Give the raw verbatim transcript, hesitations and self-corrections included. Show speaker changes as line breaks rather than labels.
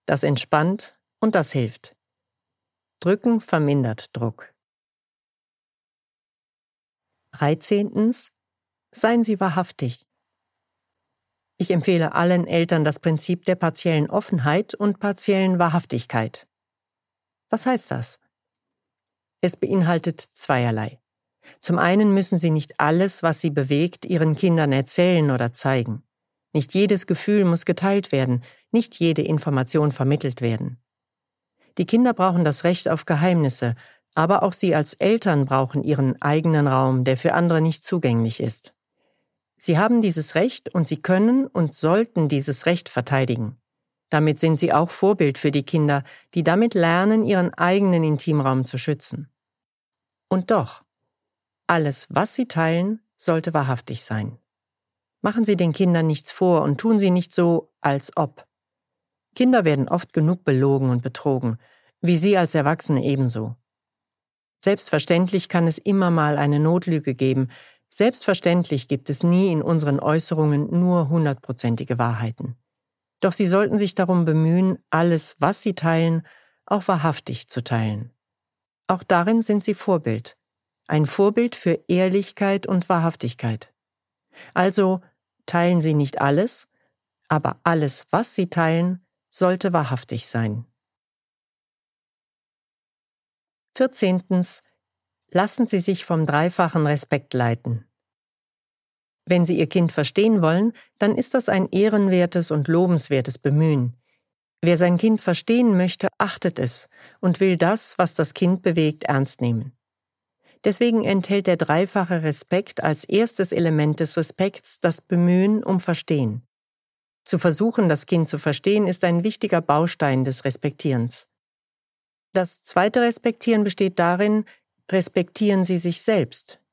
Das entspannt und das hilft. Drücken vermindert Druck. Dreizehntens. Seien Sie wahrhaftig. Ich empfehle allen Eltern das Prinzip der partiellen Offenheit und partiellen Wahrhaftigkeit. Was heißt das? Es beinhaltet zweierlei. Zum einen müssen Sie nicht alles, was Sie bewegt, Ihren Kindern erzählen oder zeigen. Nicht jedes Gefühl muss geteilt werden, nicht jede Information vermittelt werden. Die Kinder brauchen das Recht auf Geheimnisse, aber auch Sie als Eltern brauchen Ihren eigenen Raum, der für andere nicht zugänglich ist. Sie haben dieses Recht und Sie können und sollten dieses Recht verteidigen. Damit sind Sie auch Vorbild für die Kinder, die damit lernen, ihren eigenen Intimraum zu schützen. Und doch, alles, was Sie teilen, sollte wahrhaftig sein. Machen Sie den Kindern nichts vor und tun Sie nicht so, als ob. Kinder werden oft genug belogen und betrogen, wie Sie als Erwachsene ebenso. Selbstverständlich kann es immer mal eine Notlüge geben. Selbstverständlich gibt es nie in unseren Äußerungen nur hundertprozentige Wahrheiten. Doch Sie sollten sich darum bemühen, alles, was Sie teilen, auch wahrhaftig zu teilen. Auch darin sind Sie Vorbild. Ein Vorbild für Ehrlichkeit und Wahrhaftigkeit. Also teilen Sie nicht alles, aber alles, was Sie teilen, sollte wahrhaftig sein. Vierzehntens. Lassen Sie sich vom dreifachen Respekt leiten. Wenn Sie Ihr Kind verstehen wollen, dann ist das ein ehrenwertes und lobenswertes Bemühen. Wer sein Kind verstehen möchte, achtet es und will das, was das Kind bewegt, ernst nehmen. Deswegen enthält der dreifache Respekt als erstes Element des Respekts das Bemühen um Verstehen. Zu versuchen, das Kind zu verstehen, ist ein wichtiger Baustein des Respektierens. Das zweite Respektieren besteht darin, respektieren Sie sich selbst.